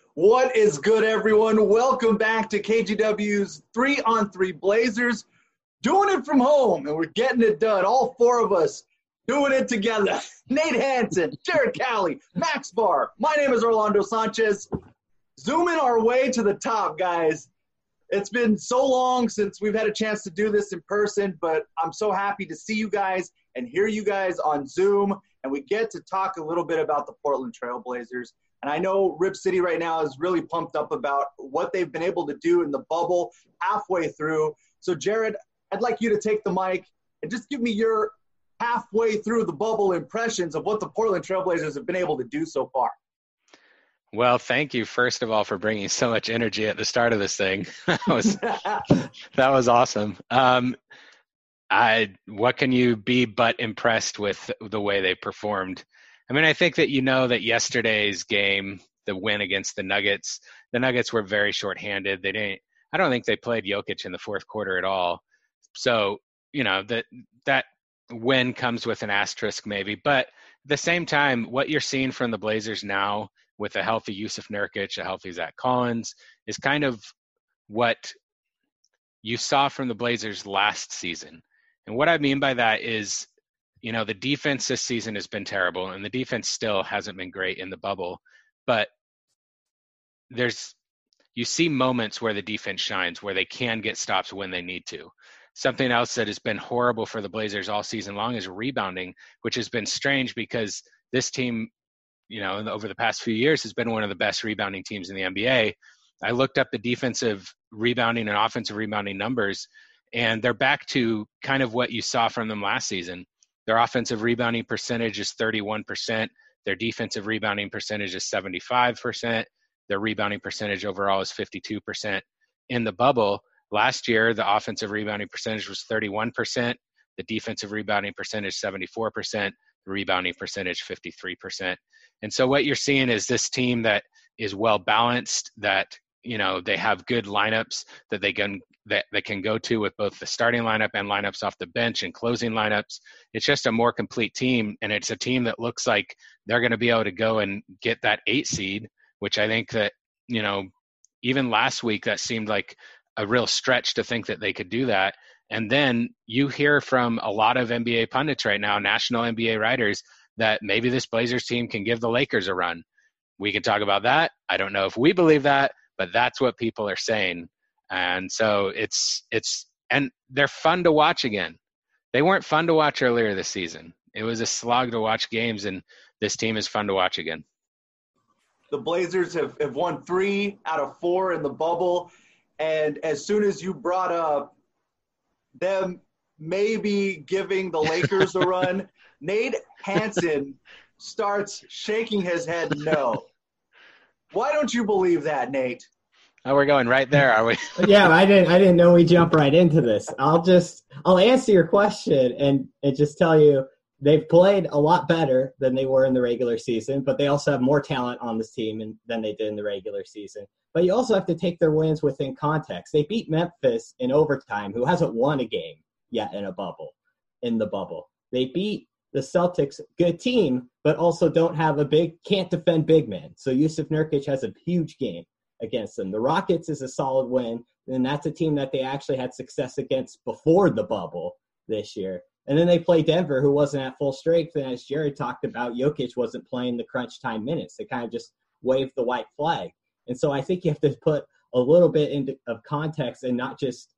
What is good, everyone? Welcome back to KGW's 3-on-3 Blazers. Doing it from home, and we're getting it done. All four of us doing it together. Nate Hansen, Jared Cowley, Max Barr. My name is Orlando Sanchez. Zooming our way to the top, guys. It's been so long since we've had a chance to do this in person, but I'm so happy to see you guys and hear you guys on Zoom, and we get to talk a little bit about the Portland Trail Blazers. And I know Rip City right now is really pumped up about what they've been able to do in the bubble halfway through. So, Jared, I'd like you to take the mic and just give me your halfway through the bubble impressions of what the Portland Trail Blazers have been able to do so far. Well, thank you, first of all, for bringing so much energy at the start of this thing. That was awesome. What can you be but impressed with the way they performed? I mean, I think that you know that yesterday's game, the win against the Nuggets were very shorthanded. I don't think they played Jokic in the fourth quarter at all. So, you know, that win comes with an asterisk maybe. But at the same time, what you're seeing from the Blazers now with a healthy Jusuf Nurkic, a healthy Zach Collins, is kind of what you saw from the Blazers last season. And what I mean by that is, you know, the defense this season has been terrible, and the defense still hasn't been great in the bubble. But you see moments where the defense shines, where they can get stops when they need to. Something else that has been horrible for the Blazers all season long is rebounding, which has been strange because this team, you know, over the past few years has been one of the best rebounding teams in the NBA. I looked up the defensive rebounding and offensive rebounding numbers, and they're back to kind of what you saw from them last season. Their offensive rebounding percentage is 31%. Their defensive rebounding percentage is 75%. Their rebounding percentage overall is 52%. In the bubble, last year, the offensive rebounding percentage was 31%. The defensive rebounding percentage, 74%. The rebounding percentage, 53%. And so what you're seeing is this team that is well-balanced, that, you know, they have good lineups that they can go to with both the starting lineup and lineups off the bench and closing lineups. It's just a more complete team, and it's a team that looks like they're going to be able to go and get that 8 seed, which I think that, you know, even last week that seemed like a real stretch to think that they could do that. And then you hear from a lot of NBA pundits right now, national NBA writers, that maybe this Blazers team can give the Lakers a run. We can talk about that. I don't know if we believe that, but that's what people are saying. And so and they're fun to watch again. They weren't fun to watch earlier this season. It was a slog to watch games, and this team is fun to watch again. The Blazers have won 3 out of 4 in the bubble. And as soon as you brought up them maybe giving the Lakers a run, Nate Hansen starts shaking his head no. Why don't you believe that, Nate? Oh, we're going right there, are we? Yeah, I didn't know we'd jump right into this. I'll answer your question and just tell you they've played a lot better than they were in the regular season, but they also have more talent on this team than they did in the regular season. But you also have to take their wins within context. They beat Memphis in overtime, who hasn't won a game yet in the bubble. They beat the Celtics, good team, but also don't have can't defend big men. So Jusuf Nurkic has a huge game against them. The Rockets is a solid win, and that's a team that they actually had success against before the bubble this year. And then they play Denver, who wasn't at full strength, and as Jared talked about, Jokic wasn't playing the crunch time minutes. They kind of just waved the white flag. And so I think you have to put a little bit of context and not just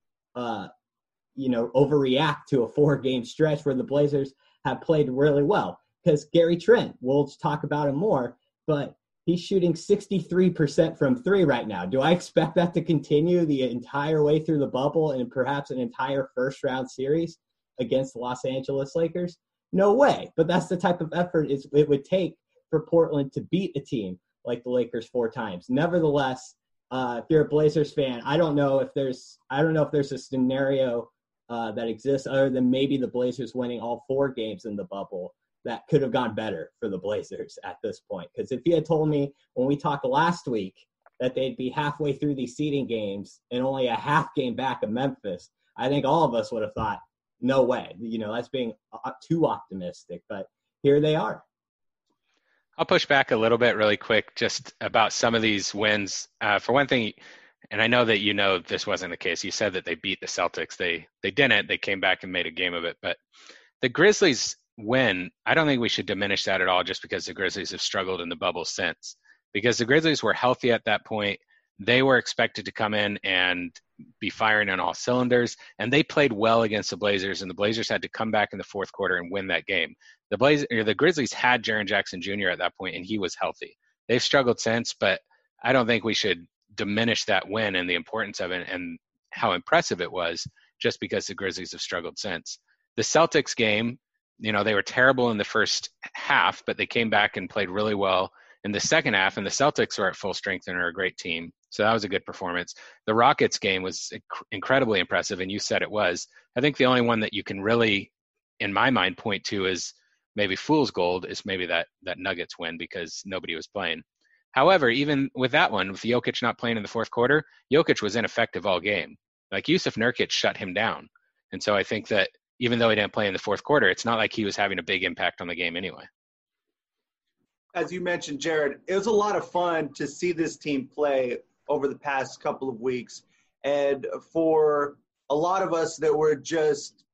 overreact to a 4-game stretch where the Blazers have played really well. Because Gary Trent, we'll talk about him more, but he's shooting 63% from 3 right now. Do I expect that to continue the entire way through the bubble and perhaps an entire first-round series against the Los Angeles Lakers? No way. But that's the type of effort it would take for Portland to beat a team like the Lakers 4 times. Nevertheless, if you're a Blazers fan, I don't know if there's a scenario that exists other than maybe the Blazers winning all 4 games in the bubble that could have gone better for the Blazers at this point. Because if you had told me when we talked last week that they'd be halfway through these seeding games and only a half game back of Memphis, I think all of us would have thought, no way. You know, that's being too optimistic. But here they are. I'll push back a little bit really quick just about some of these wins. For one thing, and I know that you know this wasn't the case. You said that they beat the Celtics. They didn't. They came back and made a game of it. But the Grizzlies win, I don't think we should diminish that at all just because the Grizzlies have struggled in the bubble since. Because the Grizzlies were healthy at that point. They were expected to come in and be firing on all cylinders, and they played well against the Blazers, and the Blazers had to come back in the fourth quarter and win that game. The Grizzlies had Jaren Jackson Jr. at that point, and he was healthy. They've struggled since, but I don't think we should diminish that win and the importance of it and how impressive it was just because the Grizzlies have struggled since. The Celtics game, they were terrible in the first half, but they came back and played really well in the second half, and the Celtics were at full strength and are a great team. So that was a good performance. The Rockets game was incredibly impressive, and you said it was. I think the only one that you can really, in my mind, point to is maybe fool's gold is maybe that Nuggets win because nobody was playing. However, even with that one, with Jokic not playing in the fourth quarter, Jokic was ineffective all game. Like Jusuf Nurkic shut him down. And so I think that even though he didn't play in the fourth quarter, it's not like he was having a big impact on the game anyway. As you mentioned, Jared, it was a lot of fun to see this team play over the past couple of weeks. And for a lot of us that were just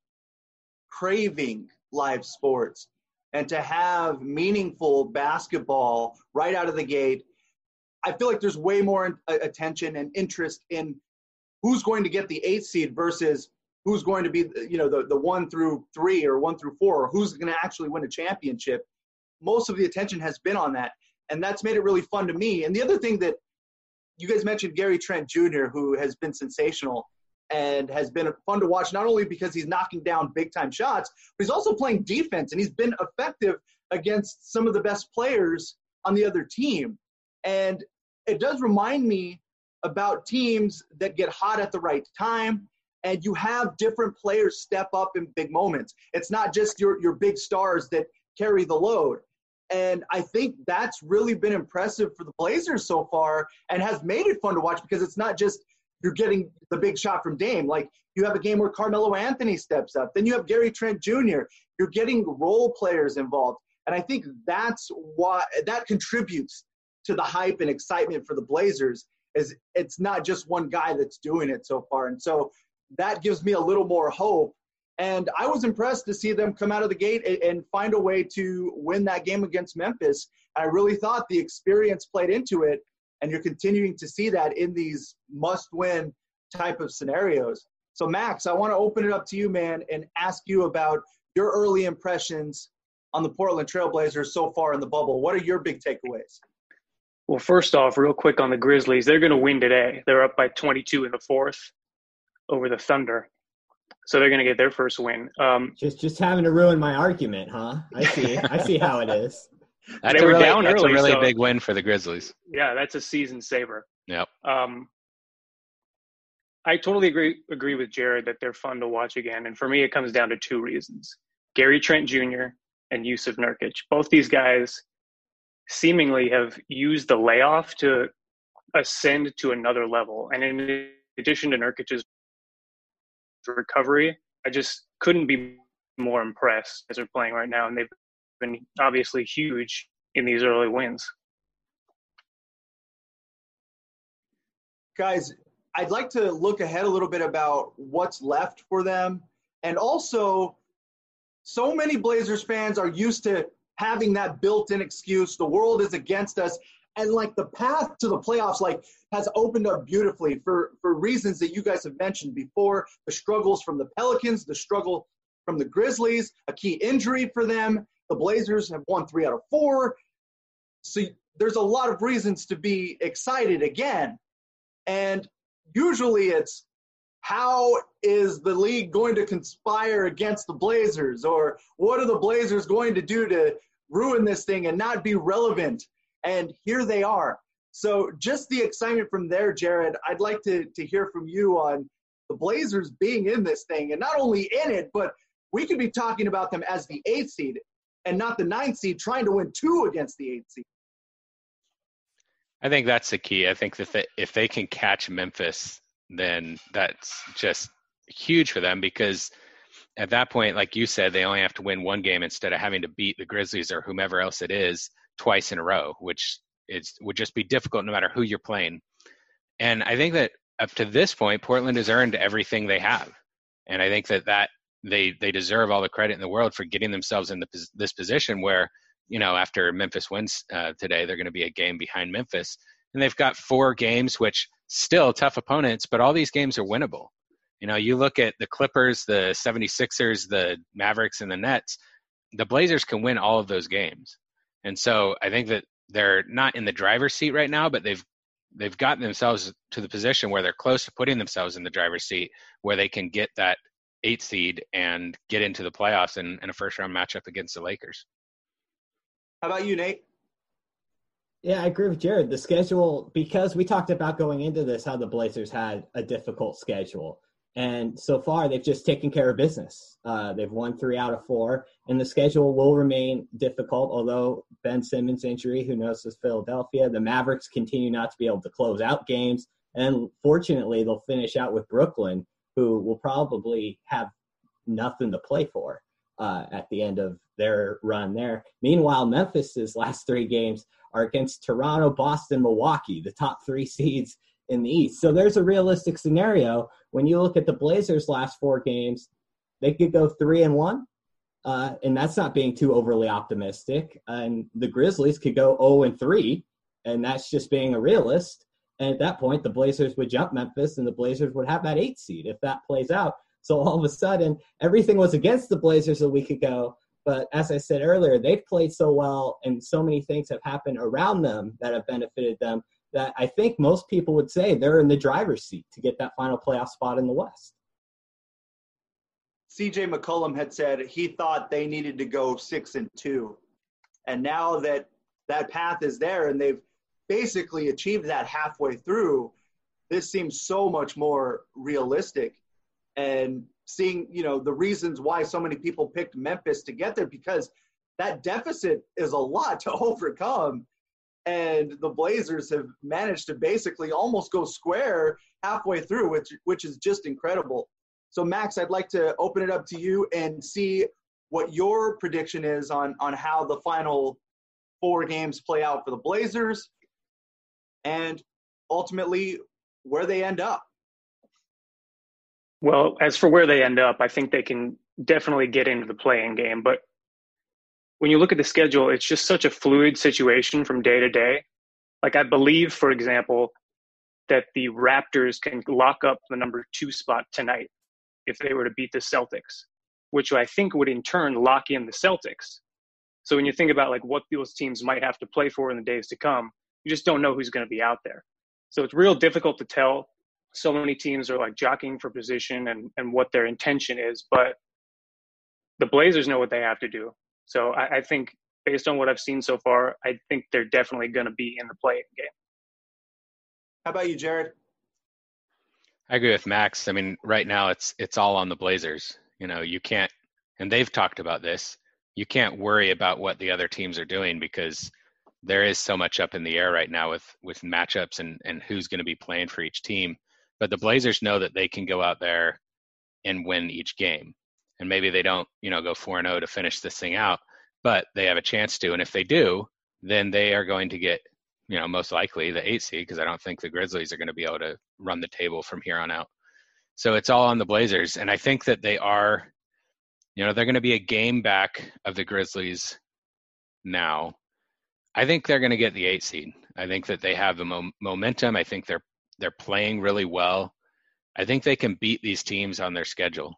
craving live sports and to have meaningful basketball right out of the gate, I feel like there's way more attention and interest in who's going to get the 8th seed versus who's going to be, the 1 through 3 or 1 through 4, or who's going to actually win a championship. Most of the attention has been on that, and that's made it really fun to me. And the other thing that you guys mentioned, Gary Trent Jr., who has been sensational and has been fun to watch, not only because he's knocking down big-time shots, but he's also playing defense, and he's been effective against some of the best players on the other team. And it does remind me about teams that get hot at the right time, and you have different players step up in big moments. It's not just your big stars that carry the load. And I think that's really been impressive for the Blazers so far and has made it fun to watch because it's not just you're getting the big shot from Dame. Like you have a game where Carmelo Anthony steps up. Then you have Gary Trent Jr. You're getting role players involved. And I think that's why that contributes to the hype and excitement for the Blazers is it's not just one guy that's doing it so far. And so that gives me a little more hope. And I was impressed to see them come out of the gate and find a way to win that game against Memphis. I really thought the experience played into it, and you're continuing to see that in these must-win type of scenarios. So, Max, I want to open it up to you, man, and ask you about your early impressions on the Portland Trailblazers so far in the bubble. What are your big takeaways? Well, first off, real quick on the Grizzlies, they're going to win today. They're up by 22 in the fourth over the Thunder. So they're going to get their first win. Just having to ruin my argument, huh? I see how it is. That's a really big win for the Grizzlies. Yeah, that's a season saver. Yep. I totally agree with Jared that they're fun to watch again. And for me, it comes down to two reasons. Gary Trent Jr. and Jusuf Nurkic. Both these guys seemingly have used the layoff to ascend to another level. And in addition to Nurkic's recovery, I just couldn't be more impressed as they're playing right now, and they've been obviously huge in these early wins. Guys, I'd like to look ahead a little bit about what's left for them, and also so many Blazers fans are used to having that built-in excuse, the world is against us, and like the path to the playoffs has opened up beautifully for reasons that you guys have mentioned before. The struggles from the Pelicans, the struggle from the Grizzlies, a key injury for them. The Blazers have won 3 out of 4. So there's a lot of reasons to be excited again. And usually it's how is the league going to conspire against the Blazers, or what are the Blazers going to do to ruin this thing and not be relevant? And here they are. So just the excitement from there, Jared, I'd like to hear from you on the Blazers being in this thing, and not only in it, but we could be talking about them as the 8th seed and not the 9th seed trying to win 2 against the 8th seed. I think that's the key. I think that if they can catch Memphis, then that's just huge for them, because at that point, like you said, they only have to win one game instead of having to beat the Grizzlies or whomever else it is twice in a row, which would just be difficult no matter who you're playing. And I think that up to this point, Portland has earned everything they have. And I think that they deserve all the credit in the world for getting themselves in this position where, after Memphis wins today, they're going to be a game behind Memphis. And they've got 4 games, which still tough opponents, but all these games are winnable. You look at the Clippers, the 76ers, the Mavericks, and the Nets, the Blazers can win all of those games. And so I think that they're not in the driver's seat right now, but they've gotten themselves to the position where they're close to putting themselves in the driver's seat, where they can get that 8th seed and get into the playoffs in a first-round matchup against the Lakers. How about you, Nate? Yeah, I agree with Jared. The schedule, because we talked about going into this, how the Blazers had a difficult schedule. And so far, they've just taken care of business. They've won 3 out of 4, and the schedule will remain difficult, although Ben Simmons' injury, who knows, is Philadelphia. The Mavericks continue not to be able to close out games, and fortunately, they'll finish out with Brooklyn, who will probably have nothing to play for at the end of their run there. Meanwhile, Memphis's last 3 games are against Toronto, Boston, Milwaukee, the top 3 seeds in the East. So there's a realistic scenario. When you look at the Blazers' last 4 games, they could go 3-1, and that's not being too overly optimistic. And the Grizzlies could go 0-3, and that's just being a realist. And at that point, the Blazers would jump Memphis, and the Blazers would have that 8th seed if that plays out. So all of a sudden, everything was against the Blazers a week ago. But as I said earlier, they've played so well, and so many things have happened around them that have benefited them, that I think most people would say they're in the driver's seat to get that final playoff spot in the West. CJ McCollum had said he thought they needed to go 6-2. And now that path is there and they've basically achieved that halfway through, this seems so much more realistic. And seeing, the reasons why so many people picked Memphis to get there, because that deficit is a lot to overcome. And the Blazers have managed to basically almost go square halfway through, which is just incredible. So, Max, I'd like to open it up to you and see what your prediction is on how the final 4 games play out for the Blazers and ultimately where they end up. Well, as for where they end up, I think they can definitely get into the play-in game. But when you look at the schedule, it's just such a fluid situation from day to day. Like, I believe, for example, that the Raptors can lock up the number 2 spot tonight if they were to beat the Celtics, which I think would in turn lock in the Celtics. So when you think about like what those teams might have to play for in the days to come, you just don't know who's going to be out there. So it's real difficult to tell. So many teams are like jockeying for position and what their intention is, but the Blazers know what they have to do. So I think based on what I've seen so far, I think they're definitely going to be in the play-in game. How about you, Jared? I agree with Max. I mean, right now it's all on the Blazers. You can't, and they've talked about this, you can't worry about what the other teams are doing because there is so much up in the air right now with matchups and who's going to be playing for each team. But the Blazers know that they can go out there and win each game. And maybe they don't, go 4-0 to finish this thing out, but they have a chance to. And if they do, then they are going to get, most likely the 8th seed, because I don't think the Grizzlies are going to be able to run the table from here on out. So it's all on the Blazers. And I think that they are, they're going to be a game back of the Grizzlies now. I think they're going to get the 8th seed. I think that they have the momentum. I think they're playing really well. I think they can beat these teams on their schedule.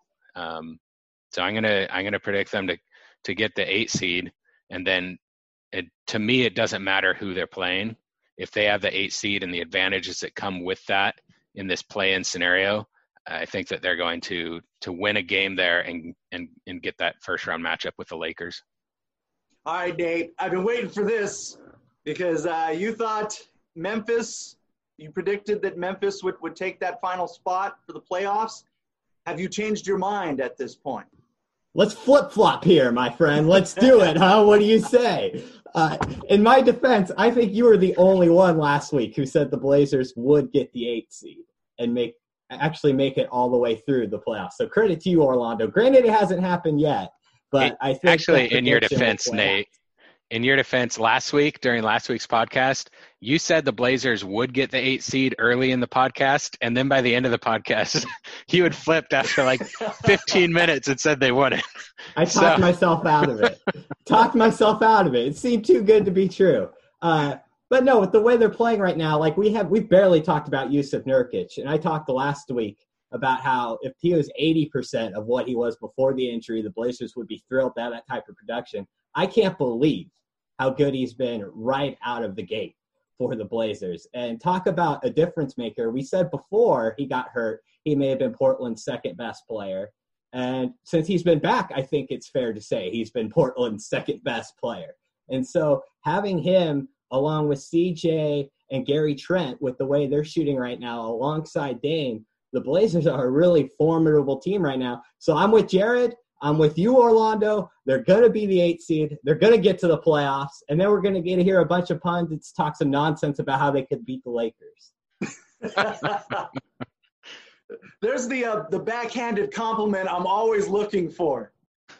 So I'm gonna predict them to get the 8th seed, and then to me it doesn't matter who they're playing. If they have the 8th seed and the advantages that come with that in this play-in scenario, I think that they're going to win a game there and get that first round matchup with the Lakers. All right, Nate, I've been waiting for this because you thought Memphis. You predicted that Memphis would take that final spot for the playoffs. Have you changed your mind at this point? Let's flip-flop here, my friend. Let's do it, huh? What do you say? In my defense, I think you were the only one last week who said the Blazers would get the 8th seed and make it all the way through the playoffs. So credit to you, Orlando. Granted, it hasn't happened yet, but I think actually, in your defense, Nate, in your defense, during last week's podcast, you said the Blazers would get the 8 seed early in the podcast, and then by the end of the podcast, you had flipped after like 15 minutes and said they wouldn't. I talked myself out of it. It seemed too good to be true. But no, with the way they're playing right now, like we've barely talked about Yusuf Nurkic, and I talked last week about how if he was 80% of what he was before the injury, the Blazers would be thrilled to have that type of production. I can't believe how good he's been right out of the gate for the Blazers. And talk about a difference maker. We said before he got hurt, he may have been Portland's second best player. And since he's been back, I think it's fair to say he's been Portland's second best player. And so having him along with CJ and Gary Trent with the way they're shooting right now alongside Dame, the Blazers are a really formidable team right now. So I'm with Jared. I'm with you, Orlando. They're going to be the 8 seed. They're going to get to the playoffs. And then we're going to get to hear a bunch of pundits talk some nonsense about how they could beat the Lakers. There's the backhanded compliment I'm always looking for.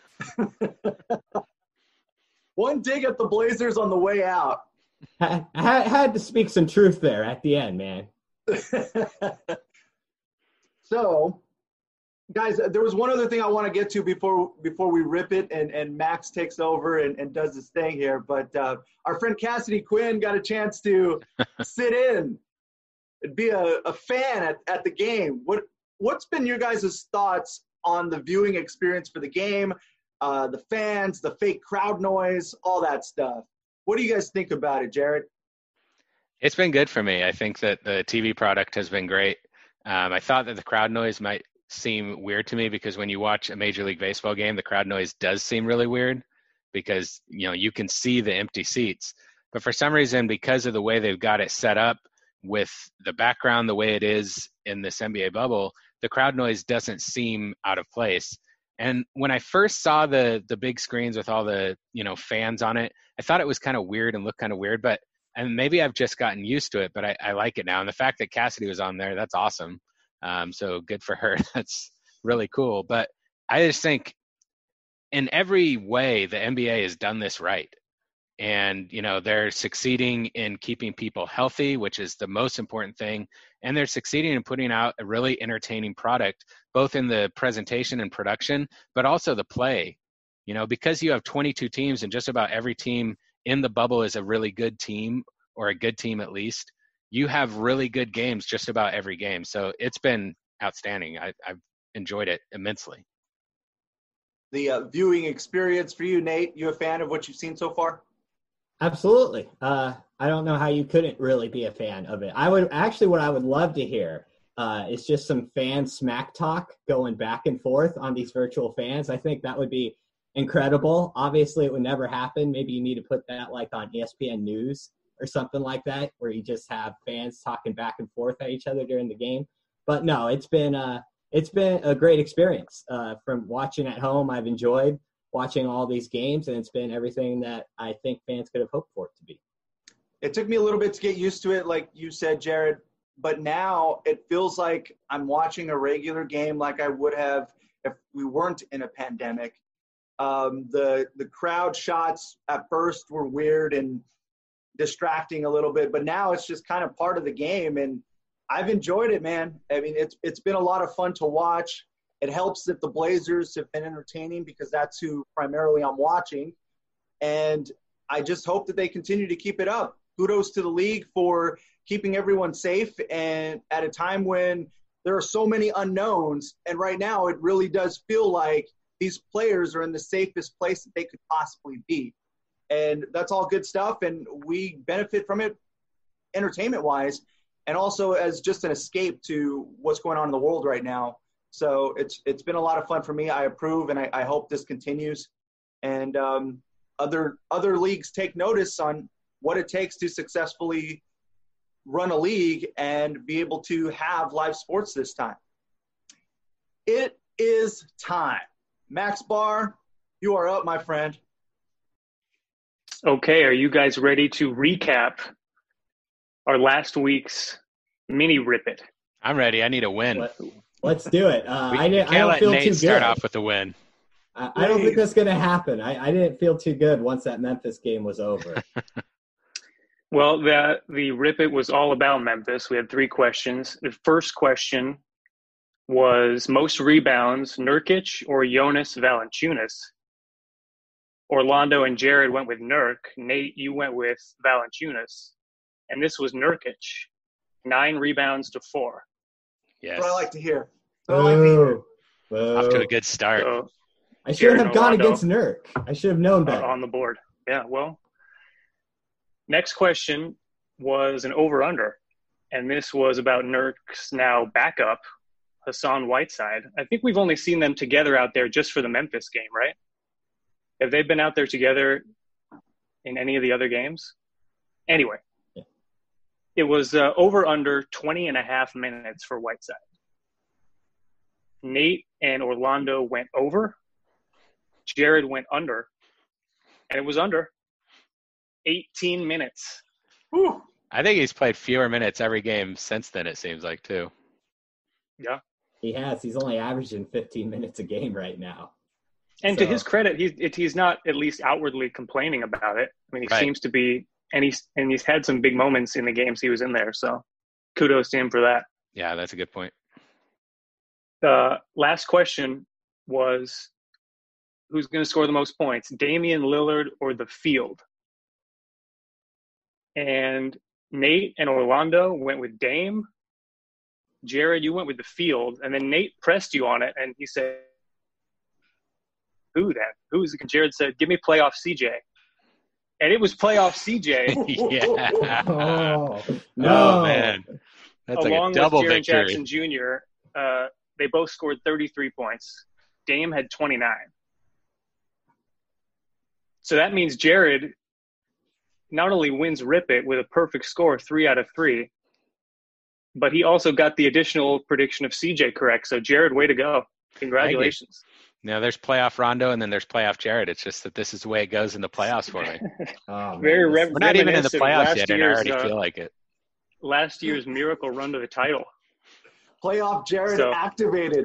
One dig at the Blazers on the way out. I had to speak some truth there at the end, man. So, guys, there was one other thing I want to get to before we rip it and Max takes over and does his thing here. But our friend Cassidy Quinn got a chance to sit in and be a fan at the game. What's been your guys' thoughts on the viewing experience for the game, the fans, the fake crowd noise, all that stuff? What do you guys think about it, Jared? It's been good for me. I think that the TV product has been great. I thought that the crowd noise might seem weird to me because when you watch a Major League Baseball game, the crowd noise does seem really weird because, you can see the empty seats. But for some reason, because of the way they've got it set up with the background, the way it is in this NBA bubble, the crowd noise doesn't seem out of place. And when I first saw the big screens with all the, fans on it, I thought it was kind of weird and looked kind of weird, and maybe I've just gotten used to it, but I like it now. And the fact that Cassidy was on there, that's awesome. So good for her. That's really cool. But I just think in every way, the NBA has done this right. And, they're succeeding in keeping people healthy, which is the most important thing. And they're succeeding in putting out a really entertaining product, both in the presentation and production, but also the play. Because you have 22 teams and just about every team in the bubble is a really good team or a good team at least, you have really good games just about every game. So it's been outstanding. I've enjoyed it immensely. The viewing experience for you, Nate, you a fan of what you've seen so far? Absolutely. I don't know how you couldn't really be a fan of it. What I would love to hear is just some fan smack talk going back and forth on these virtual fans. I think that would be incredible. Obviously, it would never happen. Maybe you need to put that like on ESPN News or something like that, where you just have fans talking back and forth at each other during the game. But no, it's been a great experience. From watching at home, I've enjoyed watching all these games, and it's been everything that I think fans could have hoped for it to be. It took me a little bit to get used to it, like you said, Jared, but now it feels like I'm watching a regular game like I would have if we weren't in a pandemic. The crowd shots at first were weird and distracting a little bit, but now it's just kind of part of the game, and I've enjoyed it, man. I mean, it's been a lot of fun to watch. It helps that the Blazers have been entertaining because that's who primarily I'm watching, and I just hope that they continue to keep it up. Kudos to the league for keeping everyone safe, and at a time when there are so many unknowns, and right now it really does feel like these players are in the safest place that they could possibly be. And that's all good stuff, and we benefit from it entertainment-wise and also as just an escape to what's going on in the world right now. So it's been a lot of fun for me. I approve, and I hope this continues. And other leagues take notice on what it takes to successfully run a league and be able to have live sports this time. It is time. Max Barr, you are up, my friend. Okay, are you guys ready to recap our last week's mini Rip It? I'm ready. I need a win. Let's do it. I don't let feel Nate too start good. off with a win. I don't think that's going to happen. I didn't feel too good once that Memphis game was over. Well, the Rip It was all about Memphis. We had 3 questions. The first question was most rebounds, Nurkic or Jonas Valanciunas? Orlando and Jared went with Nurk. Nate, you went with Valanciunas. And this was Nurkic. 9 rebounds to 4. Yes. That's what I like to hear. That's what I like to hear. Off to a good start. So, I should have gone Orlando against Nurk. I should have known better. on the board. Yeah, well. Next question was an over-under. And this was about Nurk's now backup, Hassan Whiteside. I think we've only seen them together out there just for the Memphis game, right? Have they been out there together in any of the other games? Anyway, it was over under 20 and a half minutes for Whiteside. Nate and Orlando went over. Jared went under. And it was under 18 minutes. Whew. I think he's played fewer minutes every game since then, it seems like, too. Yeah. He has. He's only averaging 15 minutes a game right now. And to his credit, he's not at least outwardly complaining about it. I mean, he seems to be, and he's had some big moments in the games he was in there. So kudos to him for that. Yeah, that's a good point. The last question was, who's going to score the most points, Damian Lillard or the field? And Nate and Orlando went with Dame. Jared, you went with the field. And then Nate pressed you on it, and he said, who then? Who is it? Jared said, give me playoff CJ. And it was playoff CJ. Yeah. Oh, no. Oh, man. That's like Along a double with Jaren victory. Jackson Jr., they both scored 33 points. Dame had 29. So that means Jared not only wins Rip It with a perfect score, 3 out of 3, but he also got the additional prediction of CJ correct. So Jared, way to go. Congratulations. Now there's playoff Rondo and then there's playoff Jared. It's just that this is the way it goes in the playoffs for me. Oh, Very man. We're not even in the reminiscent of playoffs last yet, and I year's, already feel like it. last year's miracle run to the title. Playoff Jared So- activated.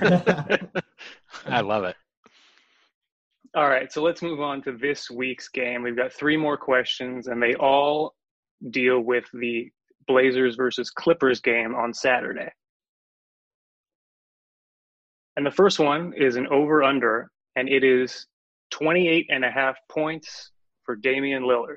I love it. All right, so let's move on to this week's game. We've got 3 more questions, and they all deal with the Blazers versus Clippers game on Saturday. And the first one is an over-under, and it is 28.5 points for Damian Lillard.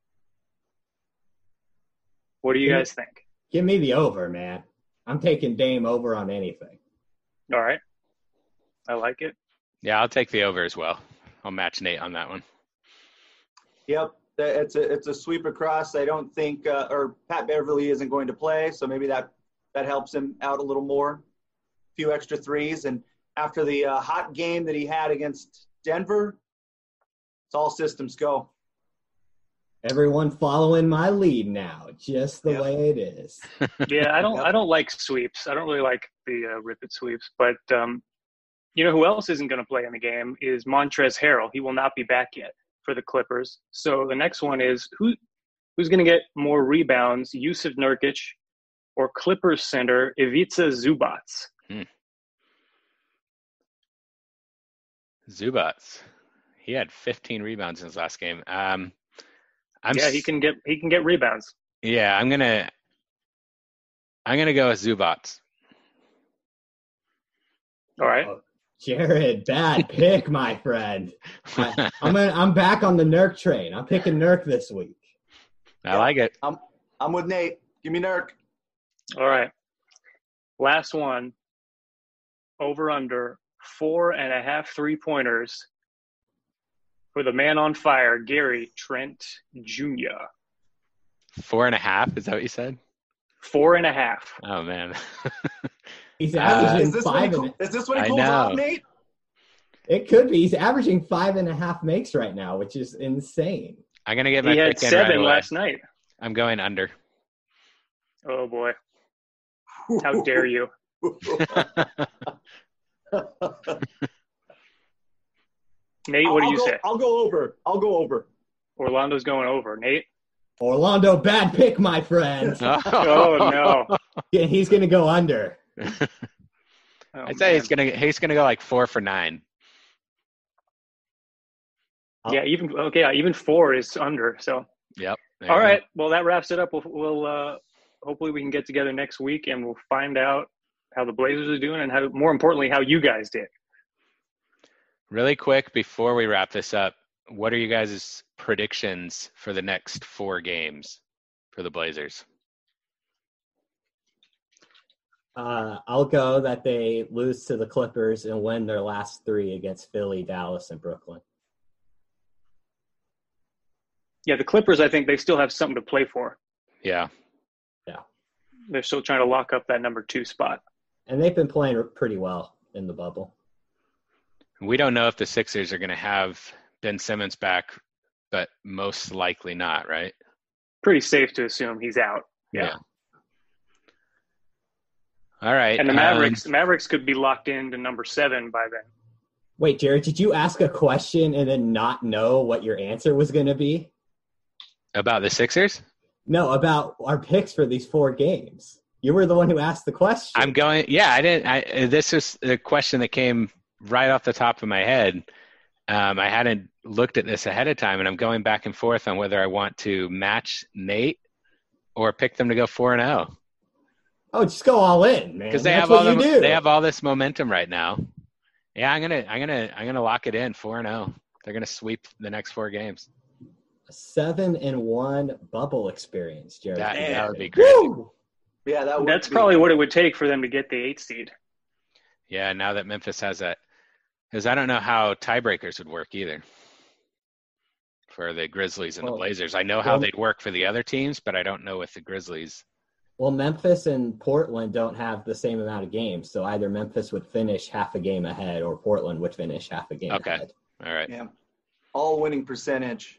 What do you guys think? Give me the over, man. I'm taking Dame over on anything. All right. I like it. Yeah, I'll take the over as well. I'll match Nate on that one. Yep, it's a sweep across. I don't think or Pat Beverly isn't going to play, so maybe that helps him out a little more. A few extra threes, and after the hot game that he had against Denver, it's all systems go. Everyone following my lead now, just the way it is. Yeah, I don't like sweeps. I don't really like the Rip It sweeps, but you know who else isn't going to play in the game is Montrezl Harrell. He will not be back yet for the Clippers. So the next one is who's going to get more rebounds, Yusuf Nurkic or Clippers center Ivica Zubac? Zubats. He had 15 rebounds in his last game. He can get rebounds. Yeah, I'm gonna go with Zubats. All right. Jared, bad pick, my friend. I'm back on the Nurk train. I'm picking Nurk this week. I like it. I'm with Nate. Give me Nurk. All right. Last one. Over under 4.5 3-pointers for the man on fire, Gary Trent Jr. 4.5? Is that what you said? 4.5. Oh man. He's averaging Is this when he cools off, Nate? It could be. He's averaging 5.5 makes right now, which is insane. I'm gonna get my He had pick in 7 right away. last night. I'm going under. Oh boy. How dare you? Nate, what do you say? I'll go over. Orlando's going over. Nate? Orlando, bad pick, my friend. Oh no. Yeah, he's going to go under. Oh, I'd say man. he's gonna go like 4 for 9. Even 4 is under. So Yep. All right. Well, that wraps it up. We'll hopefully we can get together next week and we'll find out how the Blazers are doing and how, more importantly, how you guys did. Really quick before we wrap this up, what are you guys' predictions for the next 4 games for the Blazers? I'll go that they lose to the Clippers and win their last 3 against Philly, Dallas, and Brooklyn. Yeah, the Clippers, I think they still have something to play for. Yeah. They're still trying to lock up that number 2 spot. And they've been playing pretty well in the bubble. We don't know if the Sixers are going to have Ben Simmons back, but most likely not, right? Pretty safe to assume he's out. Yeah. All right. And the Mavericks could be locked into number 7 by then. Wait, Jared, did you ask a question and then not know what your answer was going to be? About the Sixers? No, about our picks for these 4 games. You were the one who asked the question. This was a question that came right off the top of my head. I hadn't looked at this ahead of time, and I'm going back and forth on whether I want to match Nate or pick them to go 4-0. Oh, just go all in, man. Because they have all this momentum right now. Yeah, I'm gonna lock it in 4-0. They're gonna sweep the next 4 games. A 7-1 bubble experience, Jared. That would be great. Woo! Yeah, that's probably what it would take for them to get the 8th seed. Yeah, now that Memphis has that, because I don't know how tiebreakers would work either for the Grizzlies and the Blazers. I know how they'd work for the other teams, but I don't know with the Grizzlies. Well, Memphis and Portland don't have the same amount of games, so either Memphis would finish half a game ahead or Portland would finish half a game ahead. All right. Yeah. All winning percentage.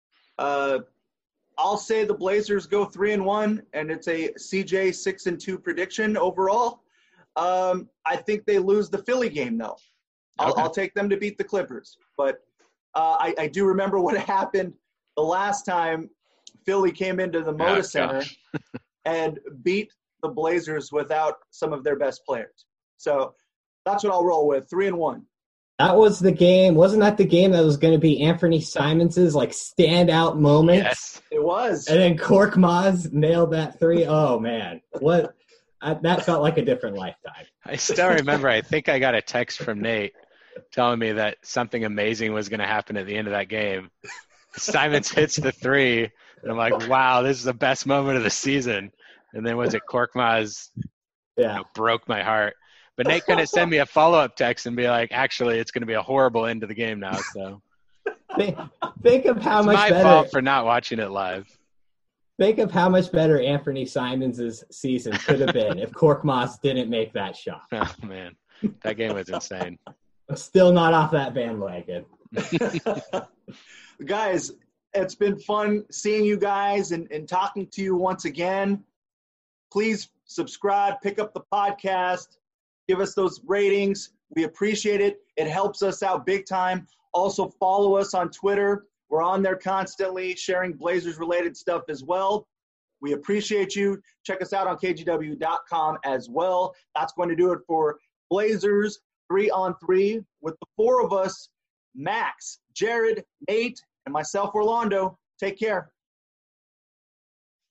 I'll say the Blazers go 3-1, and it's a CJ 6-2 prediction overall. I think they lose the Philly game, though. I'll take them to beat the Clippers. But I do remember what happened the last time Philly came into the Moda Center and beat the Blazers without some of their best players. So that's what I'll roll with, 3-1. That was the game. Wasn't that the game that was going to be Anthony Simons's standout moment? Yes, it was. And then Korkmaz nailed that 3. Oh man, that felt like a different lifetime. I still remember. I think I got a text from Nate telling me that something amazing was going to happen at the end of that game. Simons hits the 3, and I'm like, "Wow, this is the best moment of the season." And then was it Korkmaz? Broke my heart. But Nate couldn't send me a follow-up text and be like, actually, it's going to be a horrible end to the game now. So think of how much better. It's my fault for not watching it live. Think of how much better Anthony Simons' season could have been if Korkmaz didn't make that shot. Oh, man. That game was insane. I'm still not off that bandwagon. Guys, it's been fun seeing you guys and talking to you once again. Please subscribe, pick up the podcast. Give us those ratings. We appreciate it. It helps us out big time. Also, follow us on Twitter. We're on there constantly sharing Blazers-related stuff as well. We appreciate you. Check us out on kgw.com as well. That's going to do it for Blazers 3-on-3 with the 4 of us, Max, Jared, Nate, and myself, Orlando. Take care.